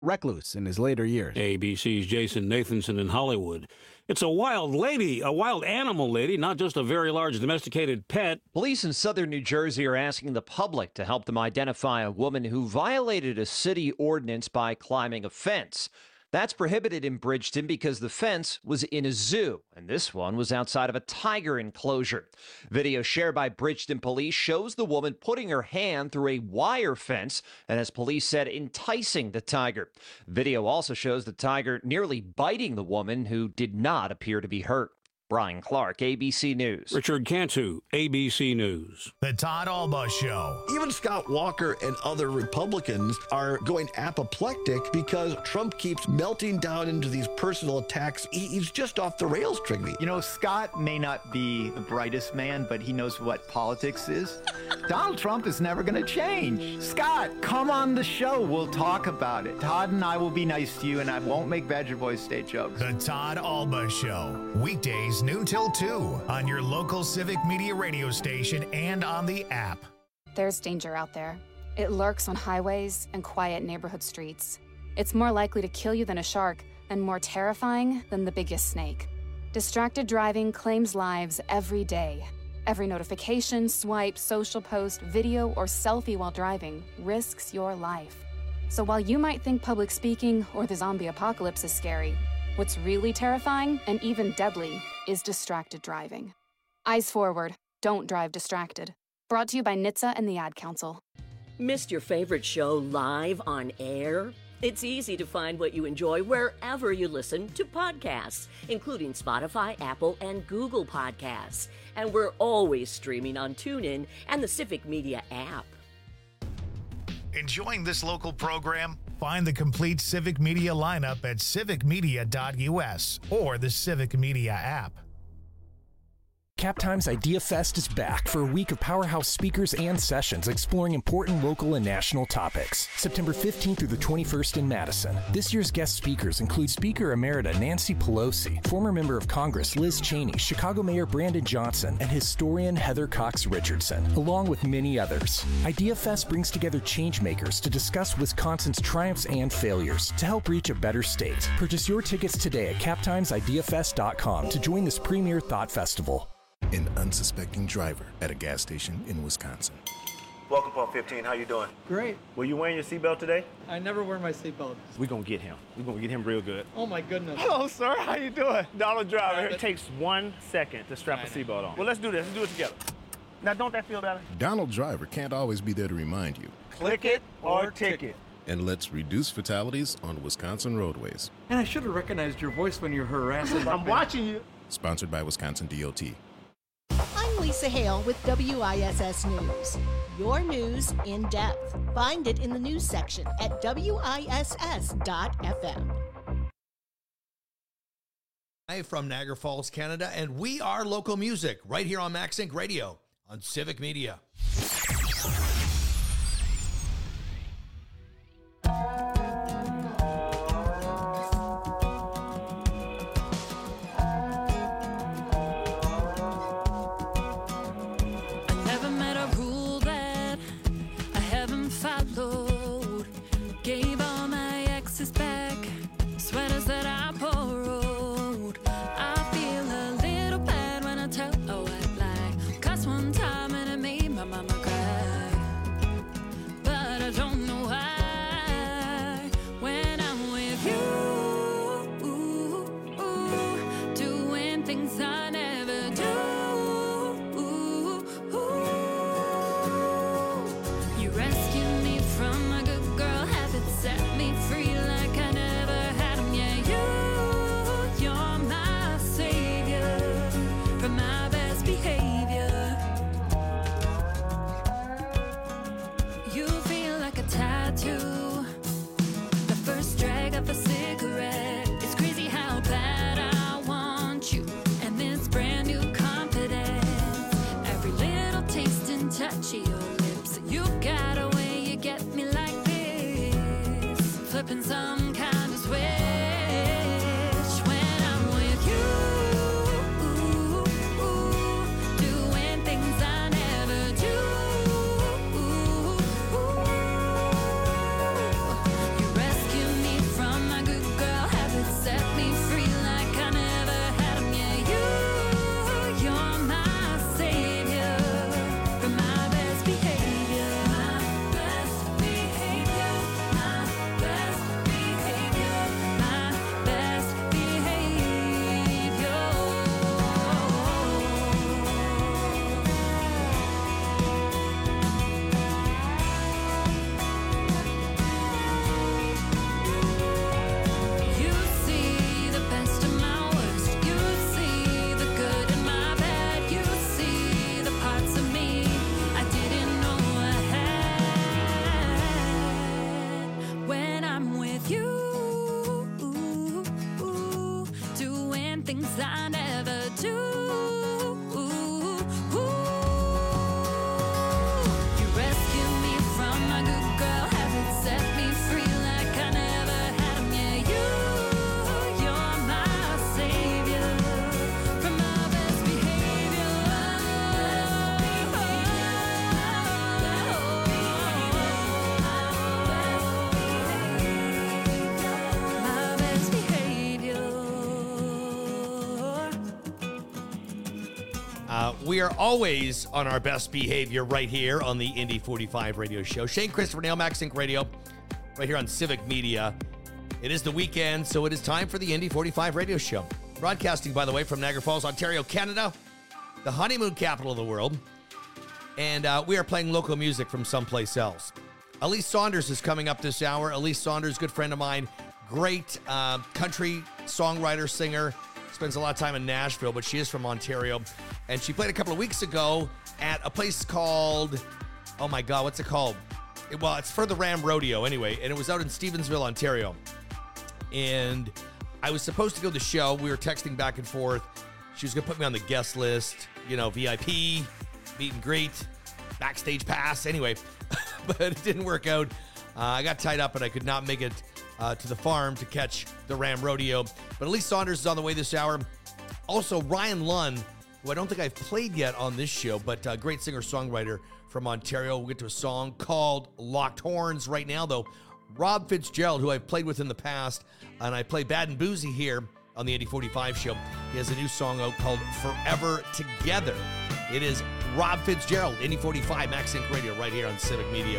recluse in his later years. ABC's Jason Nathanson in Hollywood. It's a wild lady, a wild animal lady, not just a very large domesticated pet. Police in southern New Jersey are asking the public to help them identify a woman who violated a city ordinance by climbing a fence. That's prohibited in Bridgeton because the fence was in a zoo, and this one was outside of a tiger enclosure. Video shared by Bridgeton police shows the woman putting her hand through a wire fence and, as police said, enticing the tiger. Video also shows the tiger nearly biting the woman, who did not appear to be hurt. Brian Clark, ABC News. Richard Cantu, ABC News. The Todd Alba Show. Even Scott Walker and other Republicans are going apoplectic because Trump keeps melting down into these personal attacks. He's just off the rails, Trigby. You know, Scott may not be the brightest man, but he knows what politics is. Donald Trump is never going to change. Scott, come on the show. We'll talk about it. Todd and I will be nice to you, and I won't make Badger Boys State jokes. The Todd Alba Show. Weekdays noon till 2 on your local Civic Media radio station and on the app. There's danger out there. It lurks on highways and quiet neighborhood streets. It's more likely to kill you than a shark and more terrifying than the biggest snake. Distracted driving claims lives every day. Every notification, swipe, social post, video, or selfie while driving risks your life. So while you might think public speaking or the zombie apocalypse is scary, what's really terrifying and even deadly is distracted driving. Eyes forward. Don't drive distracted. Brought to you by NHTSA and the Ad Council. Missed your favorite show live on air? It's easy to find what you enjoy wherever you listen to podcasts, including Spotify, Apple, and Google Podcasts. And we're always streaming on TuneIn and the Civic Media app. Enjoying this local program? Find the complete Civic Media lineup at civicmedia.us or the Civic Media app. CapTime's Idea Fest is back for a week of powerhouse speakers and sessions exploring important local and national topics. September 15th through the 21st in Madison. This year's guest speakers include Speaker Emerita Nancy Pelosi, former member of Congress Liz Cheney, Chicago Mayor Brandon Johnson, and historian Heather Cox Richardson, along with many others. Idea Fest brings together changemakers to discuss Wisconsin's triumphs and failures to help reach a better state. Purchase your tickets today at captimesideafest.com to join this premier thought festival. An unsuspecting driver at a gas station in Wisconsin. Welcome, Pump 15. How you doing? Great. Were you wearing your seatbelt today? I never wear my seatbelt. We're going to get him. We're going to get him real good. Oh, my goodness. Hello, sir. How you doing? Donald Driver. It takes 1 second to strap a seatbelt on. Well, let's do this. Let's do it together. Now, don't that feel better? Donald Driver can't always be there to remind you. Click it or ticket. And let's reduce fatalities on Wisconsin roadways. And I should have recognized your voice when you're harassing. I'm watching you. Sponsored by Wisconsin DOT. I'm Lisa Hale with WISS News. Your news in depth. Find it in the news section at WISS.FM. Hi from Niagara Falls, Canada, and we are local music right here on Max Inc. Radio on Civic Media. things I never do. You rescued me from my good girl habits, set me free like I never had 'em. Yeah, you're my savior from my best behavior. My best behavior. We are always on our best behavior right here on the Indy 45 radio show. Shane Christopher, Nail, Max Inc. Radio, right here on Civic Media. It is the weekend, so it is time for the Indy 45 radio show. Broadcasting, by the way, from Niagara Falls, Ontario, Canada, the honeymoon capital of the world. And we are playing local music from someplace else. Elise Saunders is coming up this hour. Elise Saunders, good friend of mine, great country songwriter, singer, spends a lot of time in Nashville, but she is from Ontario. And she played a couple of weeks ago at a place called, oh my God, what's it called? Well, it's for the Ram Rodeo anyway, and it was out in Stevensville, Ontario. And I was supposed to go to the show. We were texting back and forth. She was going to put me on the guest list, you know, VIP, meet and greet, backstage pass, anyway. But it didn't work out. I got tied up and I could not make it to the farm to catch the Ram Rodeo. But Elise Saunders is on the way this hour. Also, Ryan Lunn, who I don't think I've played yet on this show, but a great singer-songwriter from Ontario. We'll get to a song called Locked Horns right now, though. Rob Fitzgerald, who I've played with in the past, and I play Bad and Boozy here on the Indy 45 show. He has a new song out called Forever Together. It is Rob Fitzgerald, Indy 45, Max Inc. Radio, right here on Civic Media.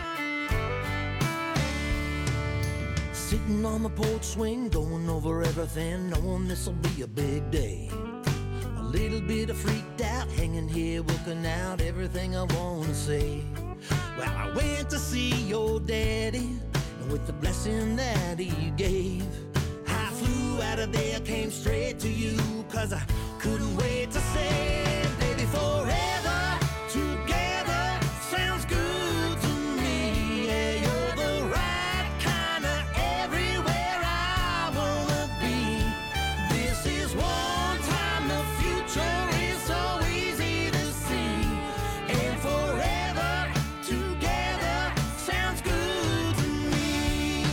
Sitting on the porch swing, going over everything, knowing this'll be a big day. A little bit of freaked out, hanging here, looking out, everything I wanna say. Well, I went to see your daddy, and with the blessing that he gave, I flew out of there, came straight to you, 'cause I couldn't wait to say, baby, forever together sounds good to me. Yeah, you're the right kind of everywhere I wanna be. This is one time, the future is so easy to see. And forever together sounds good to me.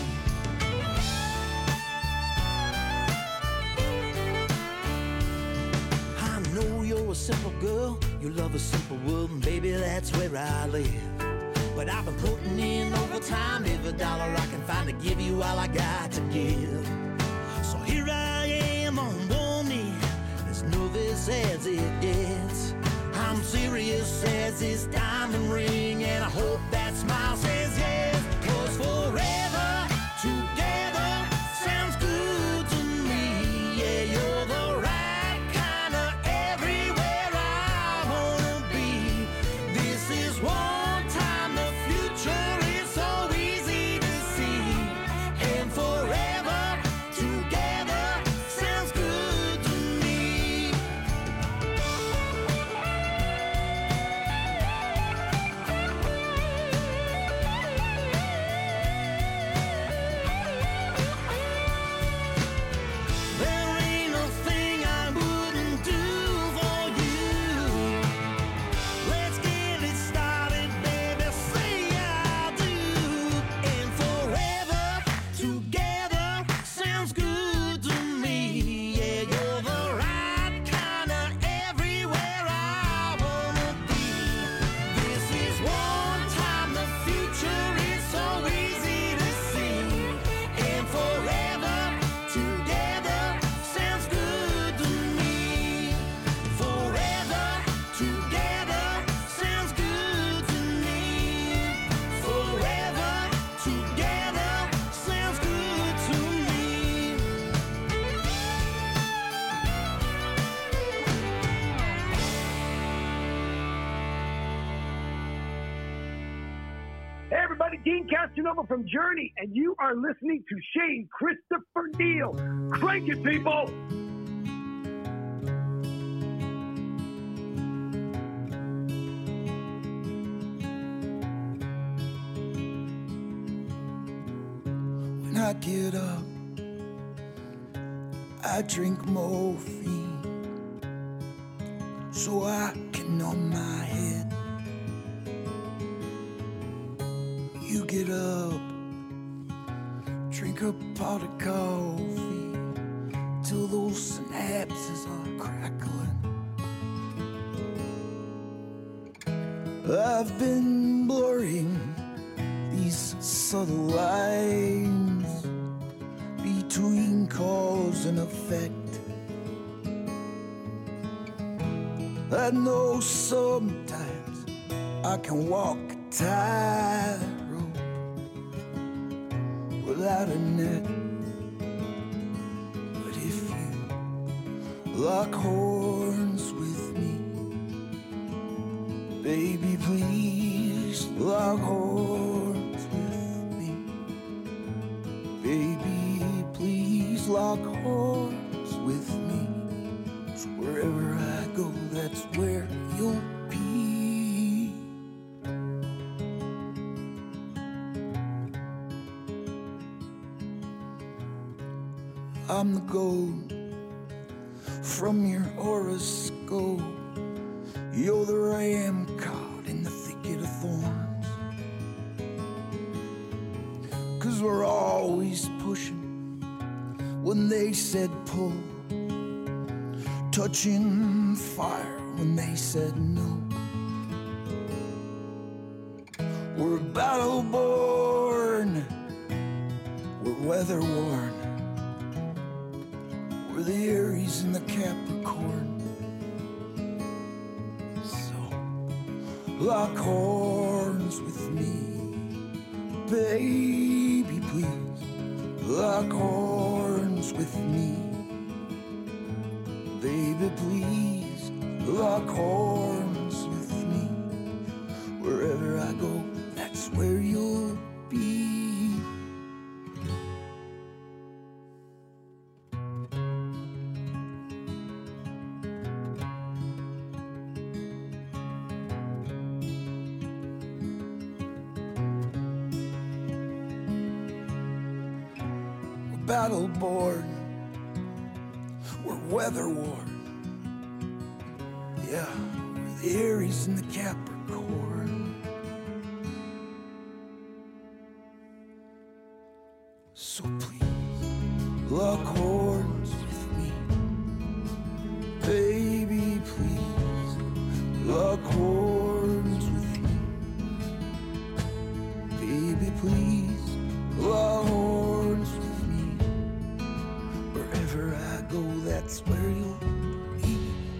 I know you're a simple girl, you love a simple world, and baby, that's where I live. But I've been putting in overtime, every dollar I can find to give you all I got to give. So here I am on one knee, as nervous as it gets. I'm serious as this diamond ring, and I hope that smile says yes. 'Cause forever together sounds good to me. Yeah, you're the right kind of everywhere I wanna be. This is one time, the future is so easy to see. And forever together sounds good to me. There ain't a thing I wouldn't do for you. Let's get it started, baby, say I do. And forever together sounds good to me. Yeah, you're the right kind of everywhere I wanna be. This is one time, the future is so easy to see. And forever together sounds good to me. Forever together sounds good to me. Forever together sounds good to me. Hey everybody, Dean Casanova from Journey, and you are listening to Shane Christopher Neal. Crank it, people! When I get up, I drink morphine so I can numb my head. You get up, drink a pot of coffee till those synapses are crackling. I've been blurring these subtle lines between cause and effect. I know sometimes I can walk a tightrope without a net. But if you lock horns with me, baby, please lock horns with me. Baby, please lock horns with me. So wherever I go, that's where you'll be. I'm the gold from your horoscope. You're the ram caught in the thicket of thorns. 'Cause we're always pushing when they said pull, touching fire when they said no. We're battle born, we're weather worn, we're the Aries and the Capricorn. Lock horns with me, baby, please. Lock horns with me, baby, please. Lock horns with me. Wherever I go, that's where you'll be. Battle born, we're weather worn. Yeah, we're the Aries and the Capricorn. So please, lock horns with me, baby, please. Lock horns with me, baby, please. Lock horns with me. Wherever I go, that's where you'll be.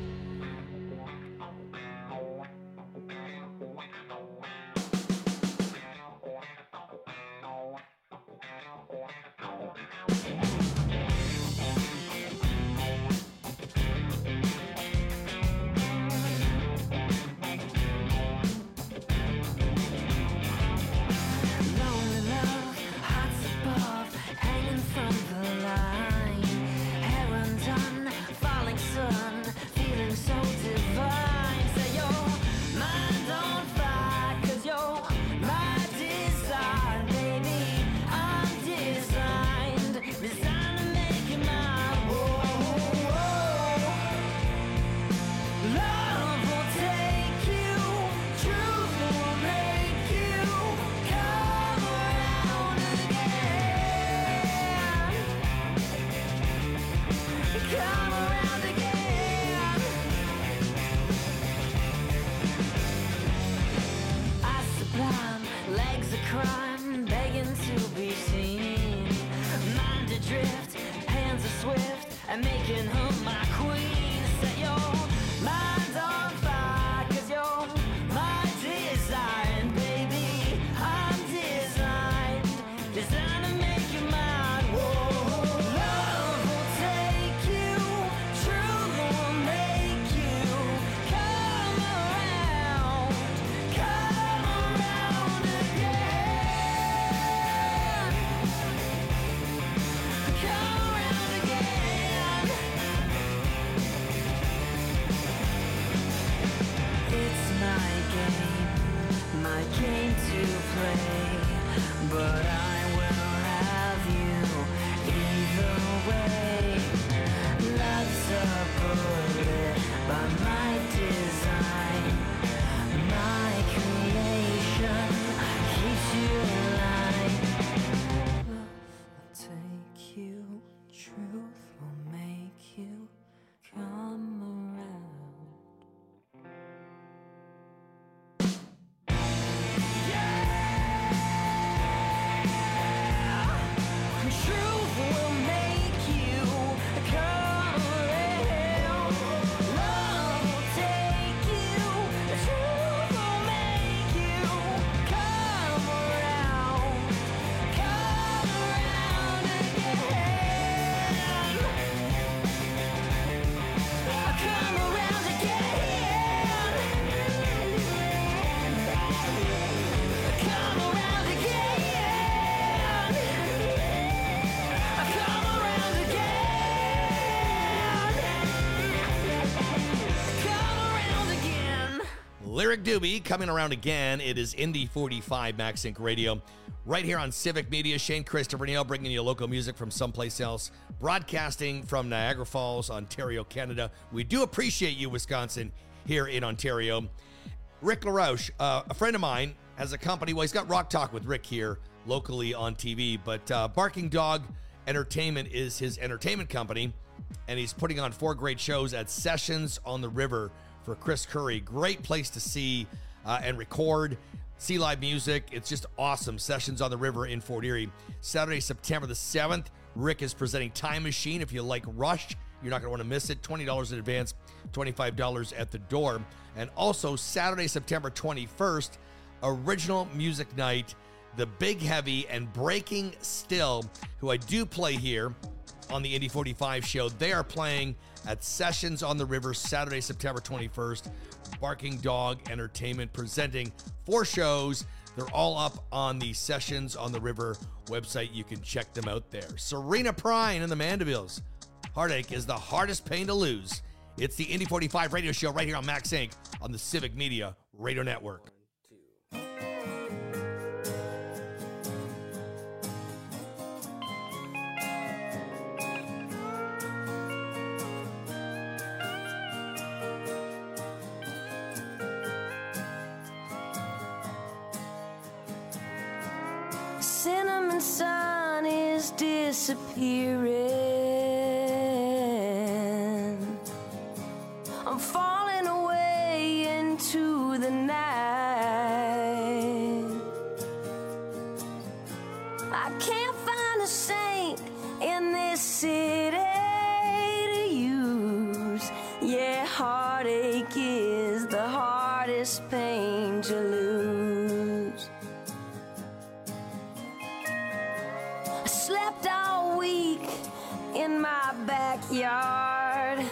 Lonely love, hearts above, hanging from the line. Hair undone, falling sun, feeling so divine. Say you're mind on fire, 'cause you're my design, baby. I'm designed to make you mine. Whoa, whoa. Love will take you, truth will make you come around again. Come around again. Eyes sublime, legs of crime, begging to be seen. Mind adrift, hands are swift, and making her my queen. Set your mind on fire, 'cause you're my design, baby. I'm designed to make you mine. Whoa, love will take you, truth will make you come around again. Come around again. you, truth will make you come around. Truth will make you come around. Love will take you. The truth will make you come around. Come around again. Come around again. Come around again. Come around again. Lyric Doobie coming around again. It is Indy 45 Max Inc. Radio. Right here on Civic Media, Shane Christopher Neal bringing you local music from someplace else. Broadcasting from Niagara Falls, Ontario, Canada. We do appreciate you, Wisconsin, here in Ontario. Rick LaRouche, a friend of mine, has a company. Well, he's got Rock Talk with Rick here locally on TV, but Barking Dog Entertainment is his entertainment company, and he's putting on 4 great shows at Sessions on the River for Chris Curry. Great place to see and record, see live music. It's just awesome. Sessions on the River in Fort Erie. Saturday, September the 7th, Rick is presenting Time Machine. If you like Rush, you're not going to want to miss it. $20 in advance, $25 at the door. And also Saturday, September 21st, Original Music Night, The Big Heavy and Breaking Still, who I do play here on the Indy 45 show. They are playing at Sessions on the River Saturday, September 21st. Barking Dog Entertainment presenting 4 shows. They're all up on the Sessions on the River website. You can check them out there. Serena Prine and the Mandevilles. Heartache is the hardest pain to lose. It's the Indy 45 radio show right here on Max Inc. on the Civic Media Radio Network. Cinnamon sun is disappearing. I'm falling away into the night. I can't find a saint in this city to use. Yeah, heartache is the hardest pain to lose. I slept all week in my backyard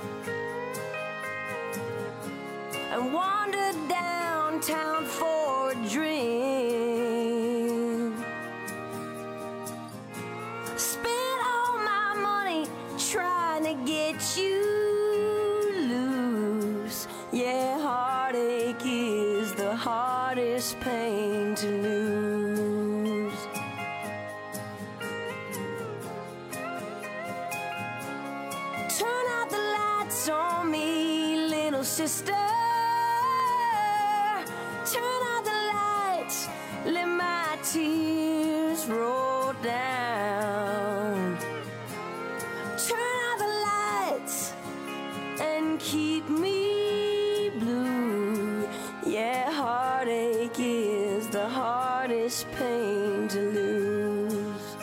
and wandered downtown for a drink. Spent all my money trying to get you loose. Yeah, heartache is the hardest pain to lose. Turn out the lights on me, little sister. Turn out the lights, let my tears roll down. Turn out the lights and keep me blue. Yeah, heartache is the hardest pain to lose.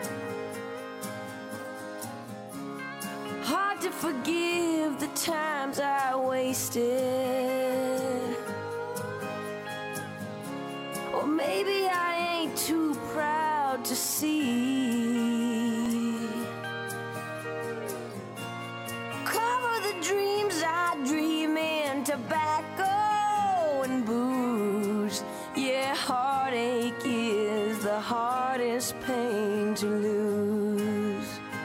Hard to forgive the times I wasted. Or maybe I ain't too proud to see. Cover the dreams I dream in tobacco and booze. Yeah, heartache is the hardest pain to lose.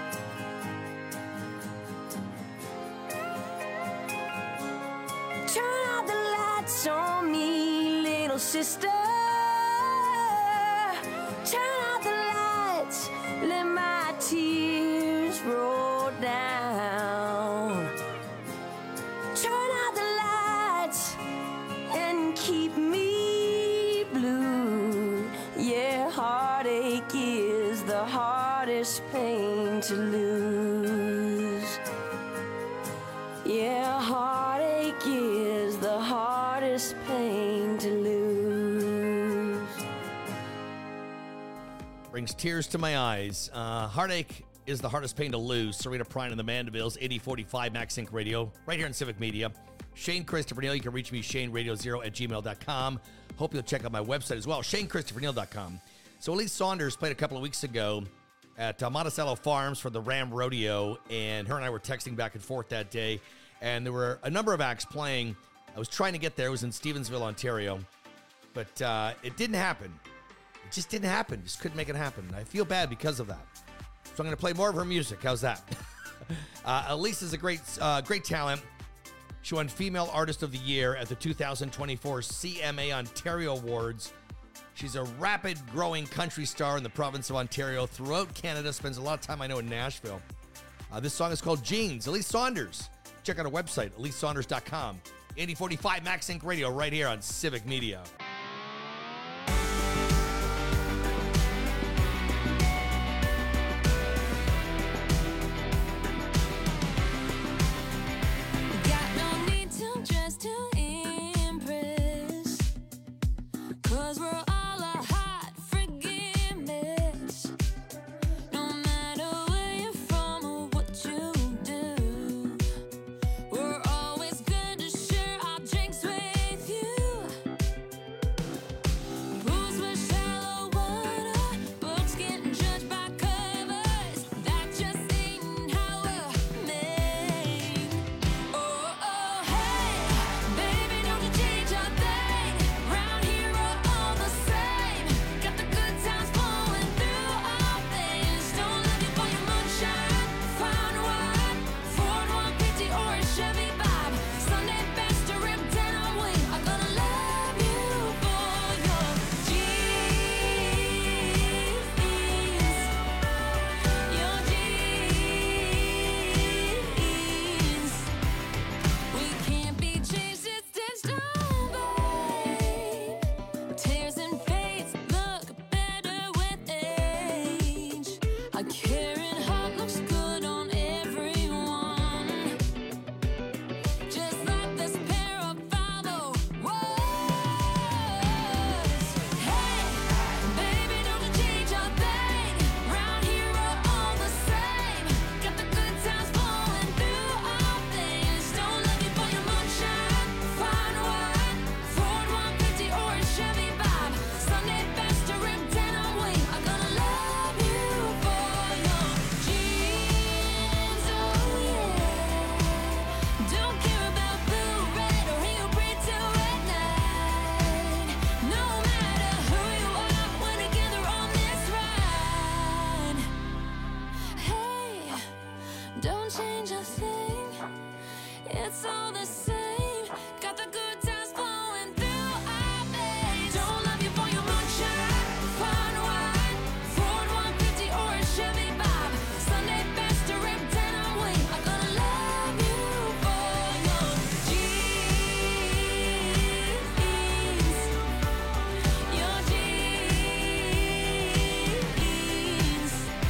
Turn out the lights on me, little sister. Turn out the lights, let my tears roll down. Turn out the lights and keep me blue. Yeah, heartache is the hardest pain pain to lose. Yeah, heartache is the hardest pain to lose. Brings tears to my eyes. Heartache is the hardest pain to lose. Serena Prine and the Mandevilles, 8045 Max Inc. Radio, right here in Civic Media. Shane Christopher Neal. You can reach me, ShaneRadio0@gmail.com. Hope you'll check out my website as well, ShaneChristopherNeal.com. So Elise Saunders played a couple of weeks ago at Monticello Farms for the Ram Rodeo, and her and I were texting back and forth that day, and there were a number of acts playing. I was trying to get there. It was in Stevensville, Ontario, but it didn't happen. It just didn't happen. Just couldn't make it happen. I feel bad because of that. So I'm going to play more of her music. How's that? Elise is a great talent. She won Female Artist of the Year at the 2024 CMA Ontario Awards. She's a rapid growing country star in the province of Ontario, throughout Canada, spends a lot of time, I know, in Nashville. This song is called Jeans. Elise Saunders. Check out her website, EliseSaunders.com. 8045 Max Inc. Radio right here on Civic Media.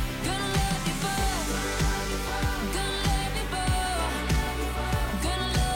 Gonna love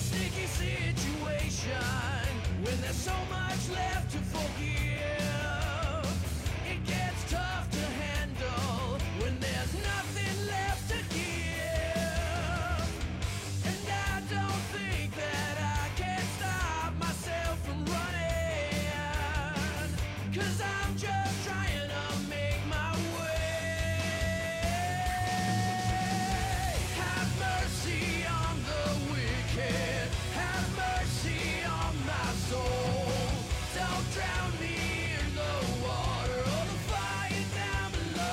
sticky situation when there's so much left to forgive. It gets tough to handle when there's nothing left to give. And I don't think that I can stop myself from running, 'cause I'm just trying to make my way. Have mercy on the wicked, have mercy on my soul. Don't drown me in the water or the fire down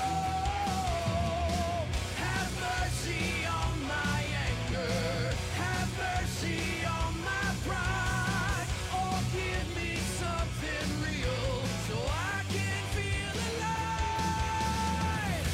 below. Have mercy on my anger, have mercy on my pride. Or give me something real so I can feel alive.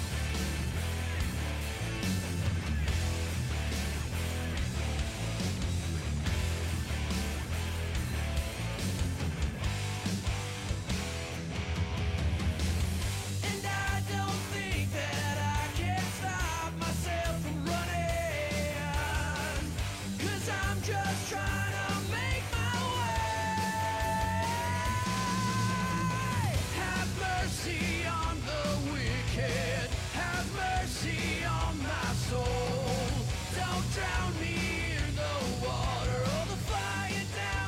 And I don't think that I can stop myself from running, 'cause I'm just trying to make my way. Have mercy on the wicked, have mercy on my soul. Don't drown me in the water or the fire down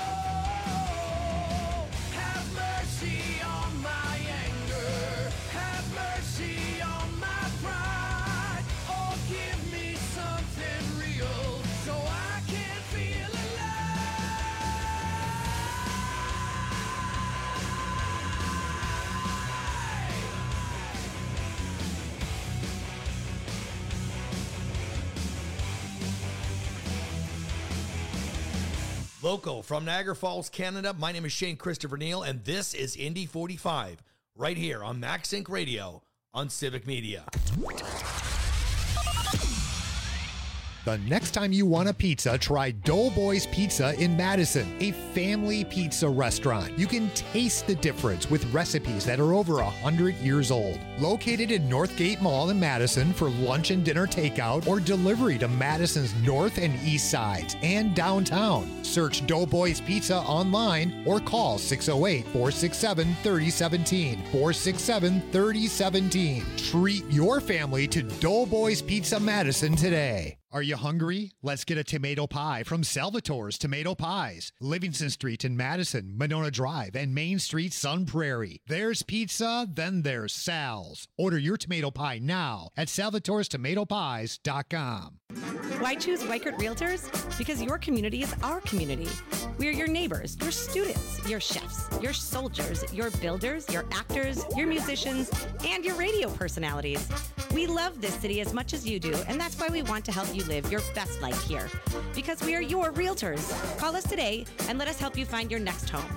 below. Have mercy on my anger, have mercy on my pride. Or give me something real so I can feel Local from Niagara Falls, Canada. My name is Shane Christopher Neal, and this is Indy 45, right here on Max Inc. Radio on Civic Media. The next time you want a pizza, try Doughboys Pizza in Madison, a family pizza restaurant. You can taste the difference with recipes that are over 100 years old. Located in Northgate Mall in Madison for lunch and dinner takeout or delivery to Madison's north and east sides and downtown. Search Doughboys Pizza online or call 608-467-3017. 467-3017. Treat your family to Doughboys Pizza Madison today. Are you hungry? Let's get a tomato pie from Salvatore's Tomato Pies. Livingston Street in Madison, Monona Drive, and Main Street, Sun Prairie. There's pizza, then there's Sal's. Order your tomato pie now at salvatorestomatopies.com. Why choose Weichert Realtors? Because your community is our community. We are your neighbors, your students, your chefs, your soldiers, your builders, your actors, your musicians, and your radio personalities. We love this city as much as you do, and that's why we want to help you live your best life here. Because we are your realtors. Call us today and let us help you find your next home.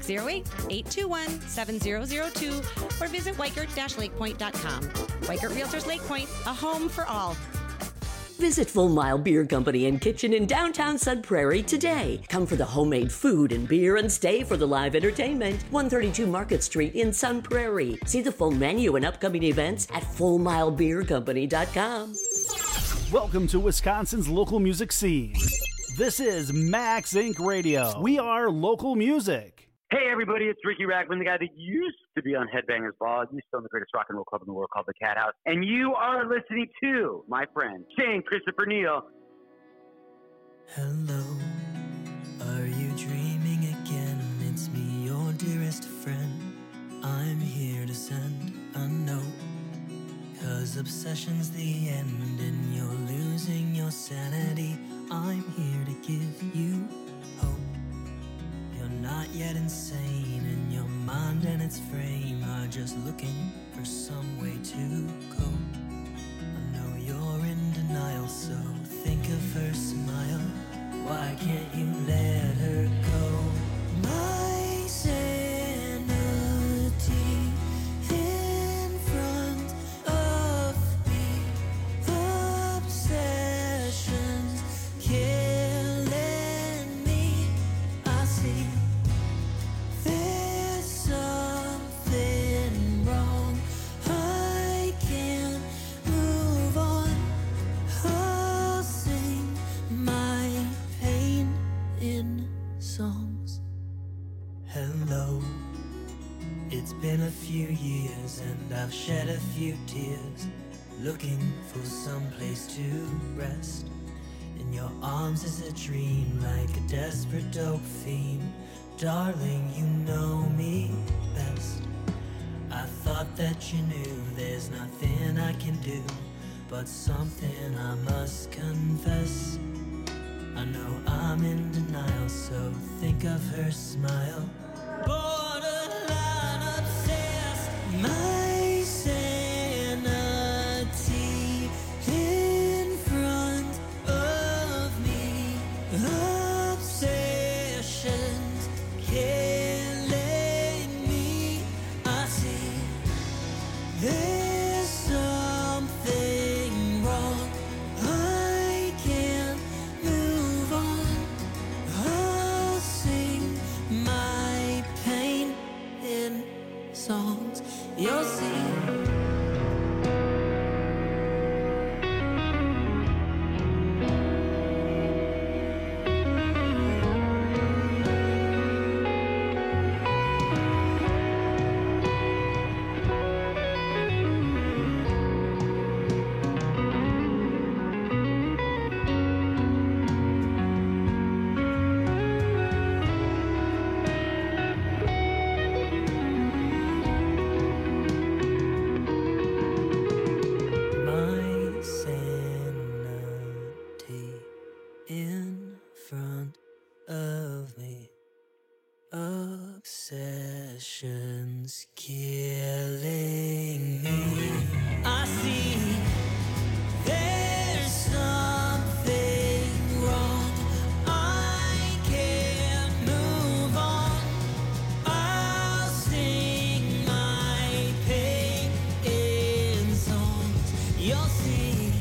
608-821-7002 or visit Weichert-LakePoint.com. Weichert Realtors Lake Point, a home for all. Visit Full Mile Beer Company and Kitchen in downtown Sun Prairie today. Come for the homemade food and beer and stay for the live entertainment. 132 Market Street in Sun Prairie. See the full menu and upcoming events at FullMileBeerCompany.com. Welcome to Wisconsin's local music scene. This is Max Inc. Radio. We are local music. Hey everybody, it's Ricky Rackman, the guy that used to be on Headbangers Ball. He's still in the greatest rock and roll club in the world called the Cat House. And you are listening to my friend, Shane Christopher Neal. Hello, are you dreaming again? It's me, your dearest friend. I'm here to send a note, 'cause obsession's the end and you're losing your sanity. I'm here to give you hope. You're not yet insane, and your mind and its frame are just looking for some way to cope. I know you're in denial, so think of her smile. Why can't you let her go? My sanity in front of me. Obsessions killing me. I see there's something wrong. I can't move on. I'll sing my been a few years and I've shed a few tears, looking for some place to rest. In your arms is a dream, like a desperate dope fiend. Darling, you know me best. I thought that you knew there's nothing I can do, but something I must confess. I know I'm in denial, so think of her smile. Borderline obsessed, my sanity in front of me. Obsessions killing me. I see there's something wrong. I can't move on. I'll sing my pain in songs. You'll see. My sanity in front of me. Obsessions killing me. I see there's something wrong. I can't move on. I'll sing my pain in songs. You'll see.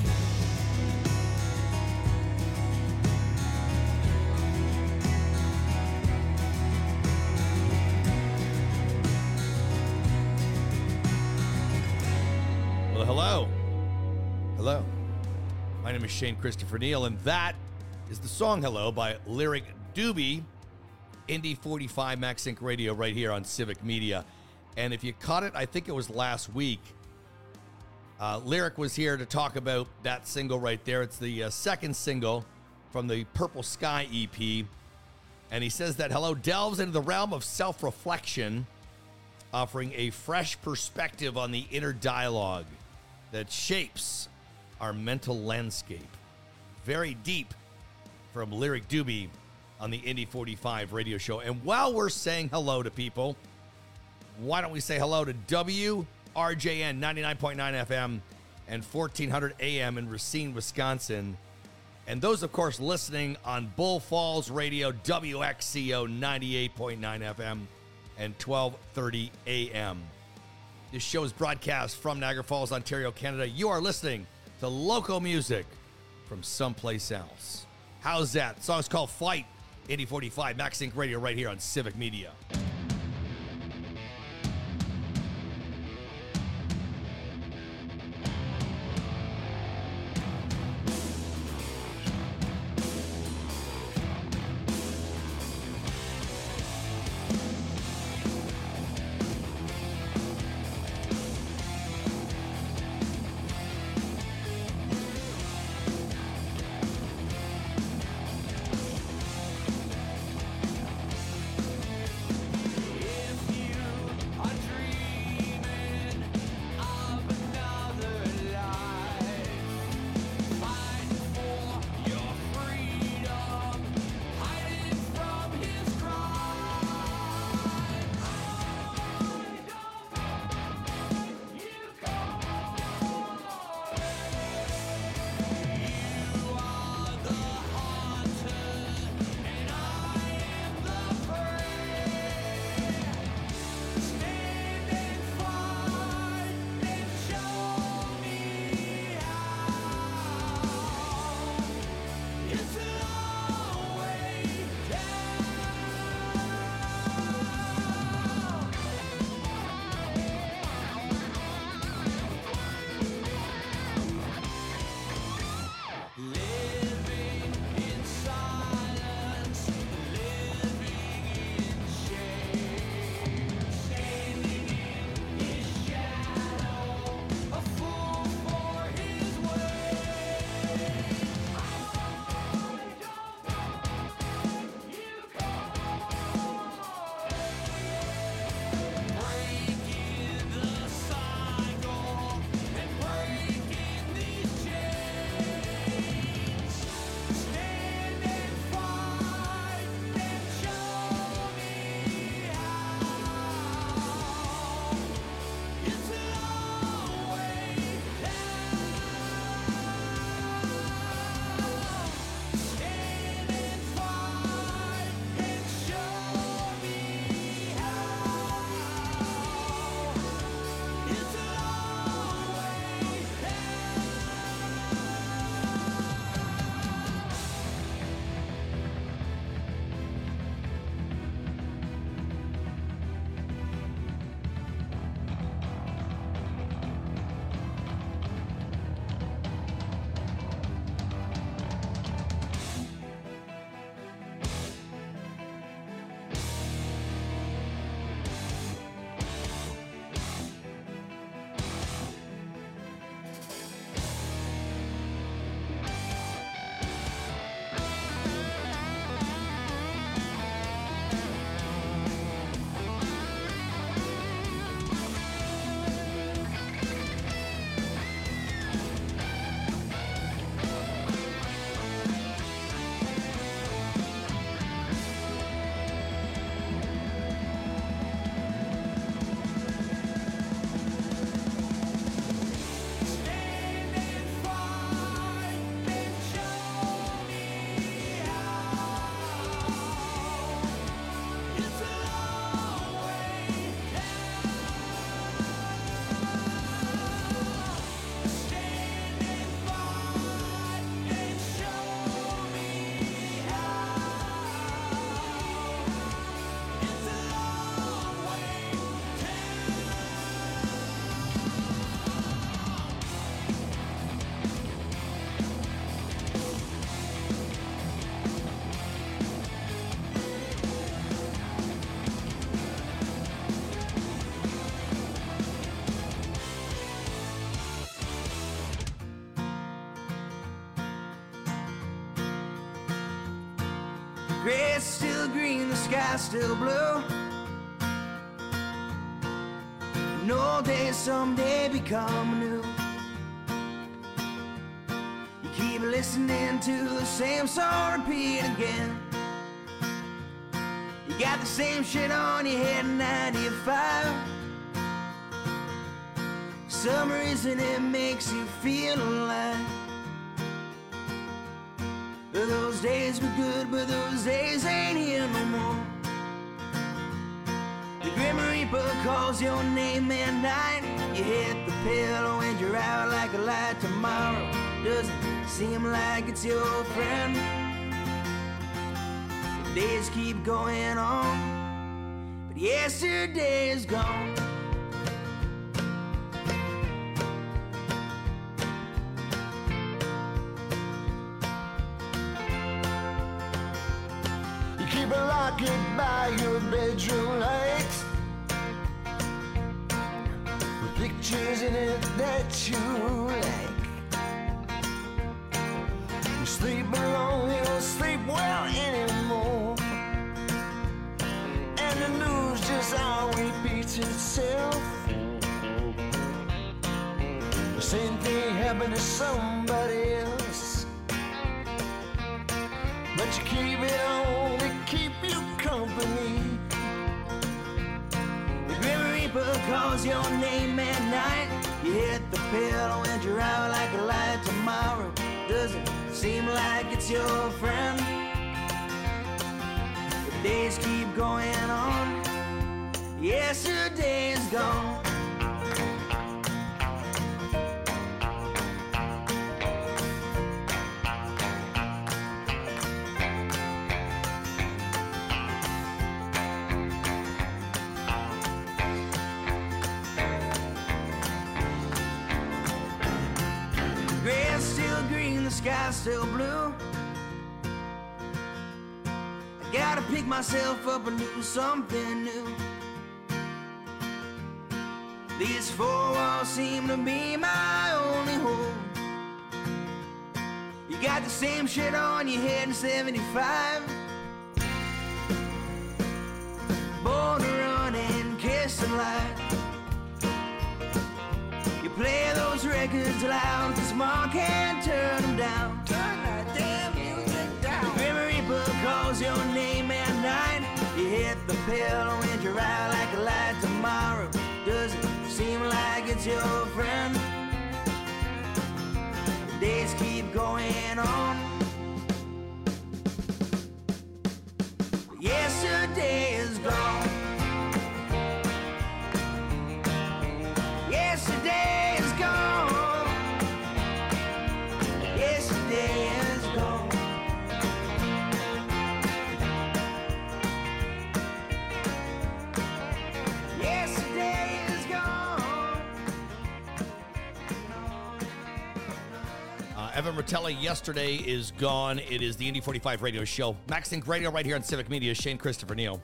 Well, hello. Hello. My name is Shane Christopher Neal, and that is the song Hello by Lyric Doobie, Indy 45 Max Sync Radio right here on Civic Media. And if you caught it, I think it was last week, Lyric was here to talk about that single right there. It's the second single from the Purple Sky EP. And he says that Hello delves into the realm of self-reflection, offering a fresh perspective on the inner dialogue that shapes our mental landscape. Very deep from Lyric Doobie on the Indy 45 radio show. And while we're saying hello to people, why don't we say hello to WRJN 99.9 FM and 1400 AM in Racine, Wisconsin. And those, of course, listening on Bull Falls Radio, WXCO 98.9 FM and 1230 AM. This show is broadcast from Niagara Falls, Ontario, Canada. You are listening to local music from someplace else. How's that? The song's called Fight, Indy 45 Max Sync Radio right here on Civic Media. grass still green, the sky still blue. No day someday become new. You keep listening to the same song repeat again. You got the same shit on your head in 95. For some reason it makes you feel alive. Those days were good, but those days ain't here no more. The Grim Reaper calls your name at night. You hit the pillow and you're out like a light. Tomorrow doesn't seem like it's your friend. The days keep going on, but yesterday is gone. Keep a locket by your bedroom light with pictures in it that you like. You sleep alone, you don't sleep well anymore, and the news just all repeats itself. The same thing happened to somebody else, but you keep it on to keep you company. The Grim Reaper calls your name at night. You hit the pillow and you're out like a light. Tomorrow doesn't seem like it's your friend. The days keep going on, yesterday is gone. The sky's still blue. I gotta pick myself up and do something new. These four walls seem to be my only home. You got the same shit on your head in 75. Born to run and kiss the light. You play those records loud, cause Mom can't turn them down. Turn that damn music down. The Grim Reaper calls your name at night. You hit the pillow and you're out like a light. Tomorrow doesn't seem like it's your friend. The days keep going on. Yesterday is gone. Yesterday is gone. Yesterday is gone. Yesterday is gone. Evan Rotella, yesterday is gone. It is the Indy 45 radio show. Max Inc. Radio right here on Civic Media. Shane Christopher Neal.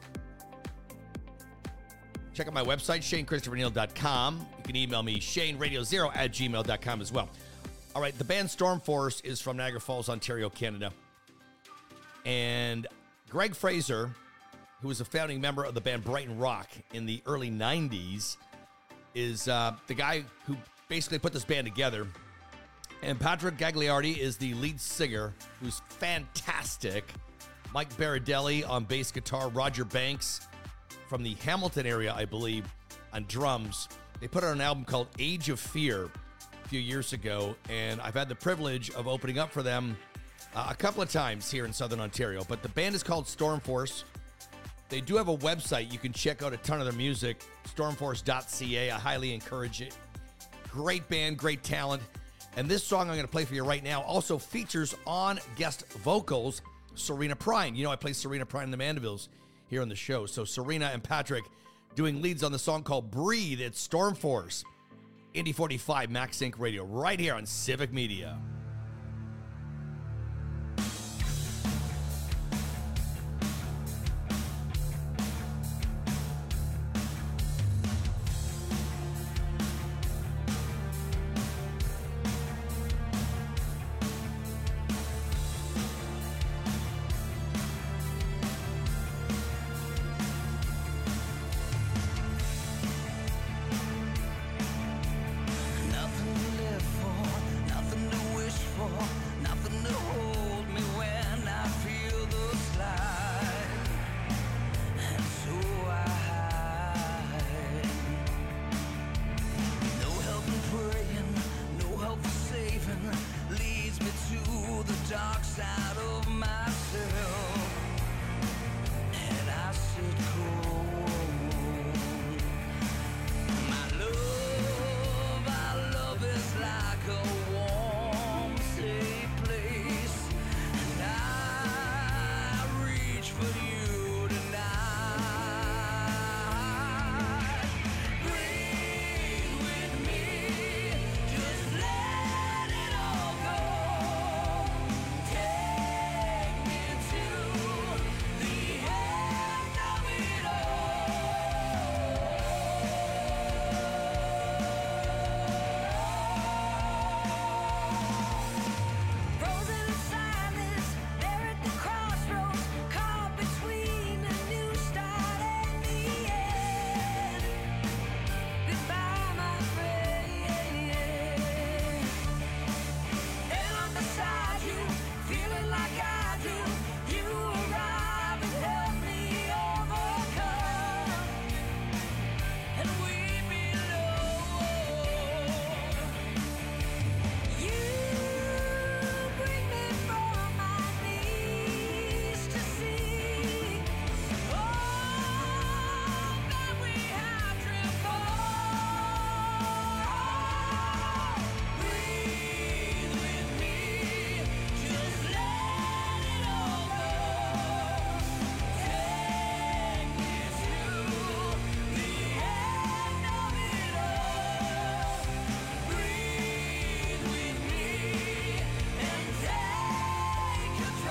Check out my website, ShaneChristopherNeal.com. You can email me, ShaneRadio0@gmail.com as well. All right, the band Stormforce is from Niagara Falls, Ontario, Canada. And Greg Fraser, who was a founding member of the band Brighton Rock in the early 90s, is the guy who basically put this band together. And Patrick Gagliardi is the lead singer, who's fantastic. Mike Baradelli on bass guitar, Roger Banks from the Hamilton area, I believe, on drums. They put out an album called Age of Fear a few years ago, and I've had the privilege of opening up for them a couple of times here in Southern Ontario. But the band is called Stormforce. They do have a website. You can check out a ton of their music, stormforce.ca. I highly encourage it. Great band, great talent. And this song I'm going to play for you right now also features on guest vocals Serena Prine. You know, I play Serena Prine in the Mandevilles here on the show. So Serena and Patrick doing leads on the song called Breathe. It's Stormforce. Indy 45 Max Inc. Radio right here on Civic Media. myself, and I sit cold. My love is like a warm, safe place, and I reach for you tonight. Breathe with me, just let it all go. Take me to the end of it Frozen in silence, there at the crossroads, caught between a new start and the end. Goodbye, my friend. And I'm beside you, feeling like I do. You arrive and help me overcome, and we belong. You bring me from my knees to see all that we have dreamt of. Breathe with me, just let it all go. Take me to the end of it all. Breathe with me and take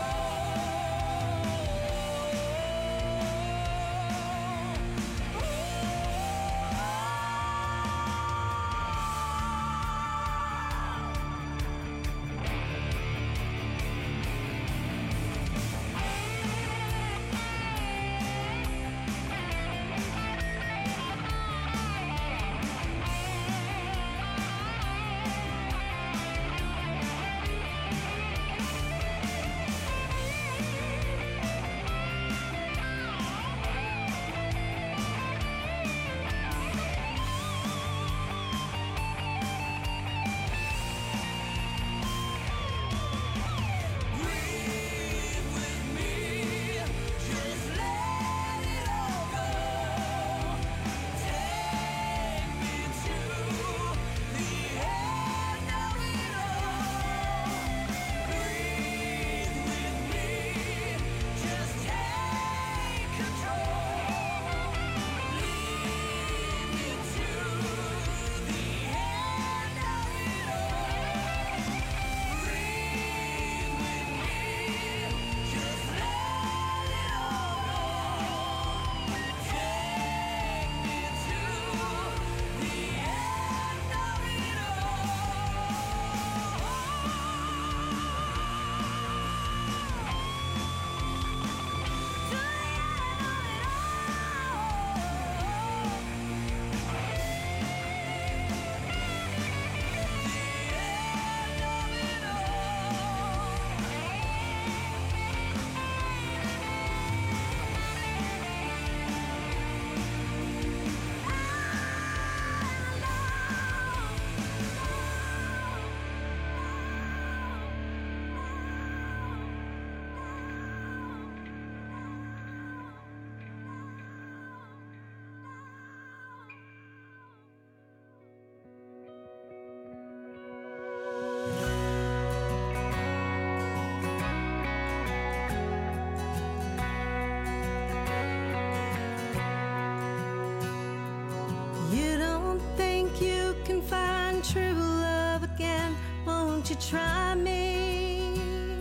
You don't think you can find true love again? Won't you try me?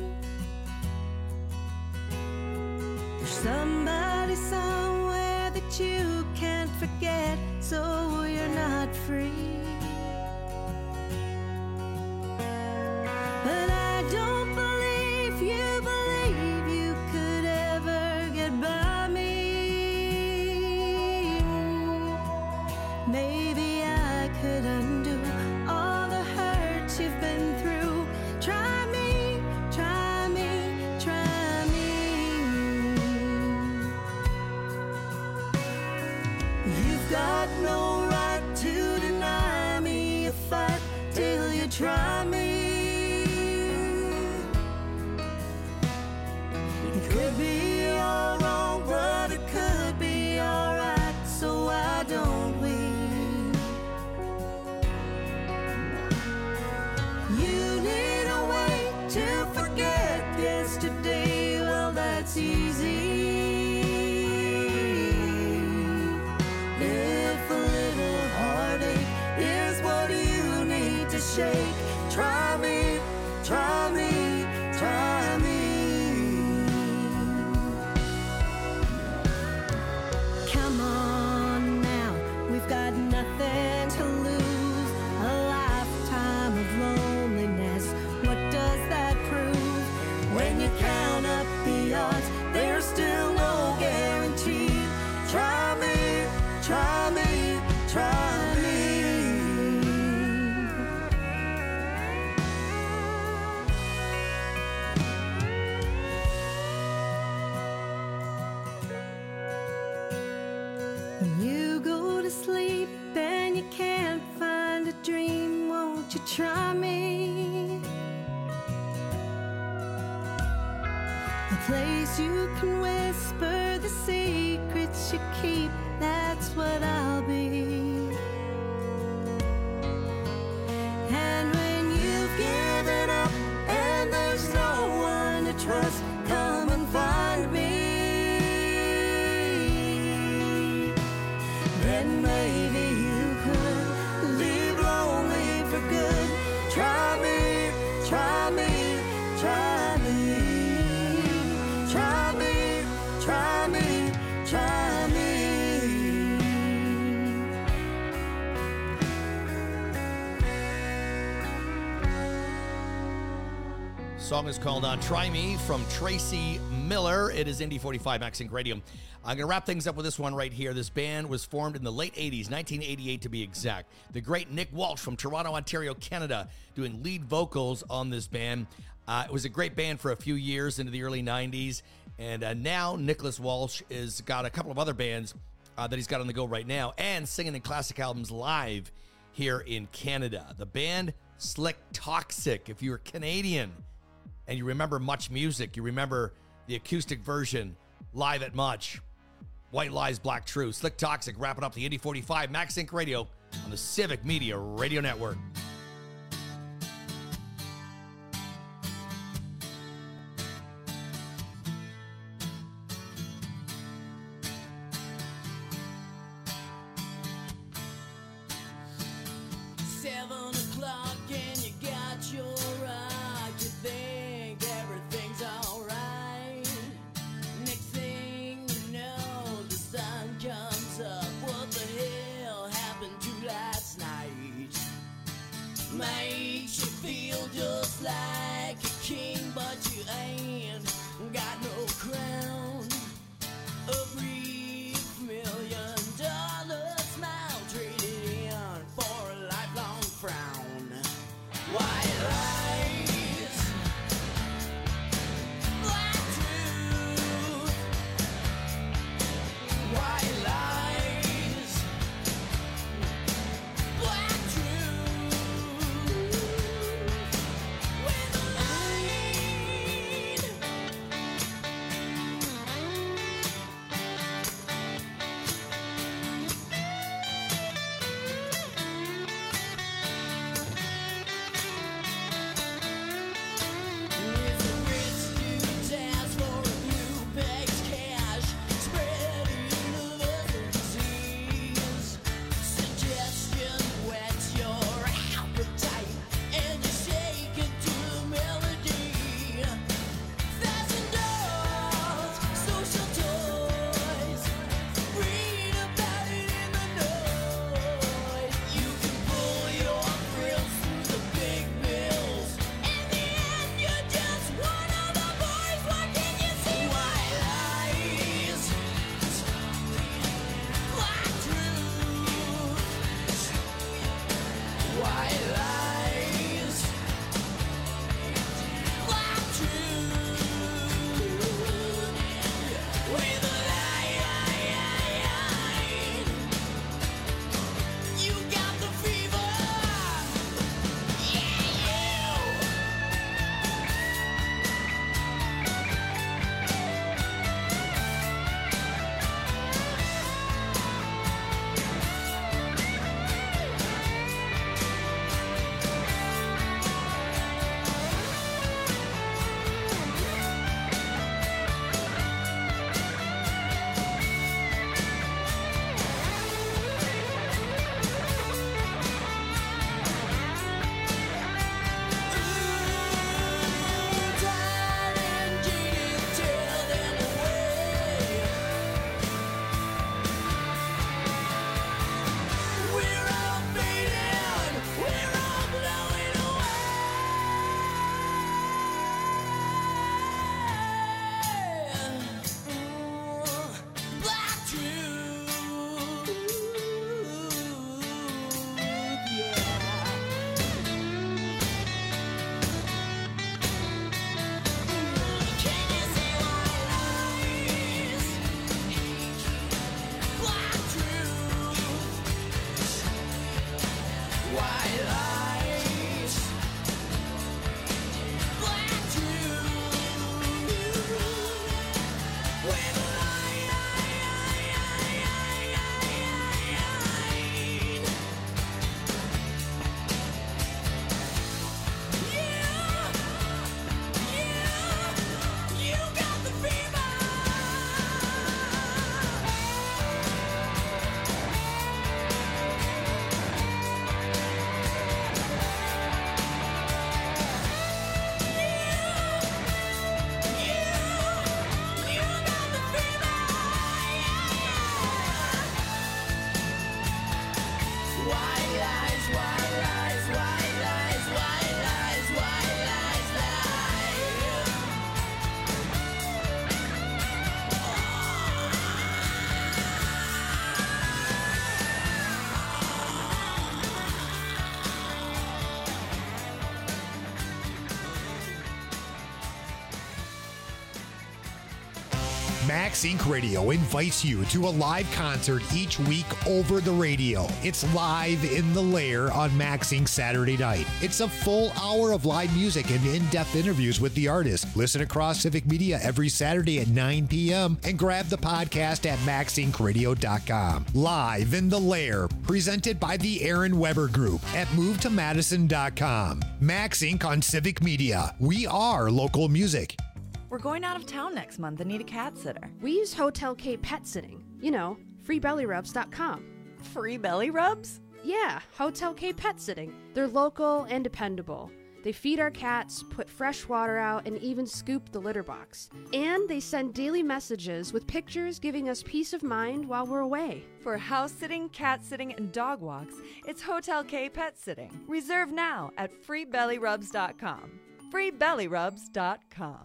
There's somebody somewhere that you can't forget, so you're not free. But I don't believe you could ever get by me. Maybe I could undo all the hurt you've been through. Try me, try me, try me. You've got no right to deny it's easy. If a little heartache is what you need to shake, try me, try me, try me. Come on now, we've got nothing to lose. A lifetime of loneliness, what does that prove? When you count up the odds, there's still no guarantee. Try me, try me, try me. When you go to sleep and you can't find a dream, won't you try me? A place you can whisper the secrets you keep, that's what I'll be. And when you've given up and there's no one to trust, come and find me. Then maybe you could leave lonely for good. Try me, try me, try me. Try me, try me, try me. Song is called Try Me from Tracy Miller. It is Indy 45 Max Inc. Radio. I'm going to wrap things up with this one right here. This band was formed in the late 80s, 1988 to be exact. The great Nick Walsh from Toronto, Ontario, Canada, doing lead vocals on this band. It was a great band for a few years into the early 90s. And now Nicholas Walsh has got a couple of other bands that he's got on the go right now and singing in classic albums live here in Canada. The band Slick Toxic. If you're Canadian and you remember Much Music, you remember the acoustic version live at Much. White Lies, Black Truth. Slick Toxic wrapping up the Indy 45 Max Inc. Radio on the Civic Media Radio Network. Max Inc. Radio invites you to a live concert each week over the radio. It's Live in the Lair on Max Inc. Saturday night. It's a full hour of live music and in-depth interviews with the artist. Listen across Civic Media every Saturday at 9 p.m. and grab the podcast at maxincradio.com. Live in the Lair, presented by the Aaron Weber Group at movetomadison.com. Max Inc. on Civic Media. We are local music. We're going out of town next month and need a cat sitter. We use Hotel K Pet Sitting. You know, freebellyrubs.com. Free belly rubs? Yeah, Hotel K Pet Sitting. They're local and dependable. They feed our cats, put fresh water out, and even scoop the litter box. And they send daily messages with pictures giving us peace of mind while we're away. For house sitting, cat sitting, and dog walks, it's Hotel K Pet Sitting. Reserve now at freebellyrubs.com. freebellyrubs.com.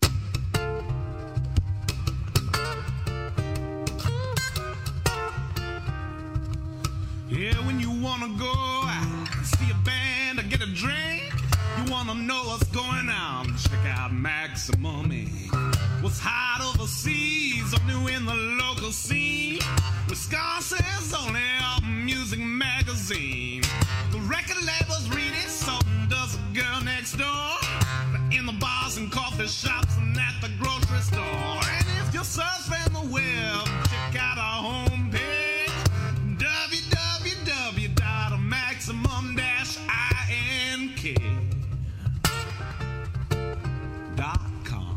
Yeah, when you wanna go out, see a band or get a drink, you wanna know what's going on, check out Maximum Inc. What's hot overseas or new in the local scene, Wisconsin's only music magazine. The record labels read it, so does a girl next door. In the bars and coffee shops and at the grocery store. And if you're surfing the web, check out our homepage, www.maximum-ink.com.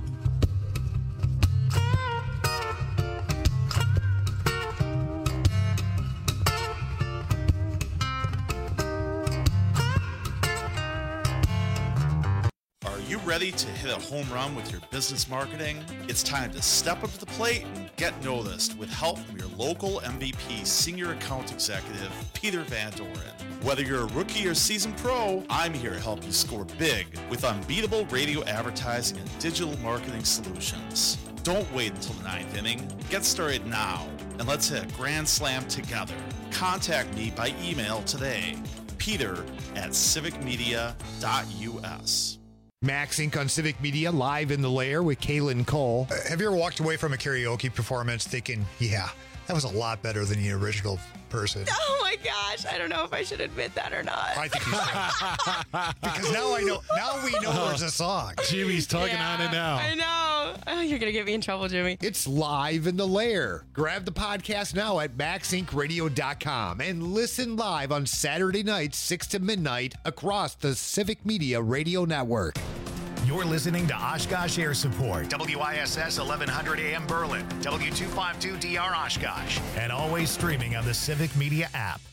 Are you ready to hit a home run with your business marketing? It's time to step up to the plate and get noticed with help from your local MVP Senior Account Executive, Peter Van Doren. Whether you're a rookie or seasoned pro, I'm here to help you score big with unbeatable radio advertising and digital marketing solutions. Don't wait until the ninth inning. Get started now, and let's hit a grand slam together. Contact me by email today, peter@civicmedia.us. Max Inc. on Civic Media, Live in the Lair with Kaylin Cole. Have you ever walked away from a karaoke performance thinking, yeah, that was a lot better than the original person? Oh my gosh, I don't know if I should admit that or not. I think you should. Because now we know there's a song. Jimmy's tugging on it now. I know. Oh, you're going to get me in trouble, Jimmy. It's Live in the Lair. Grab the podcast now at maxincradio.com and listen live on Saturday nights, 6 to midnight, across the Civic Media Radio Network. You're listening to Oshkosh Air Support, WISS 1100 AM Berlin, W252DR Oshkosh, and always streaming on the Civic Media app.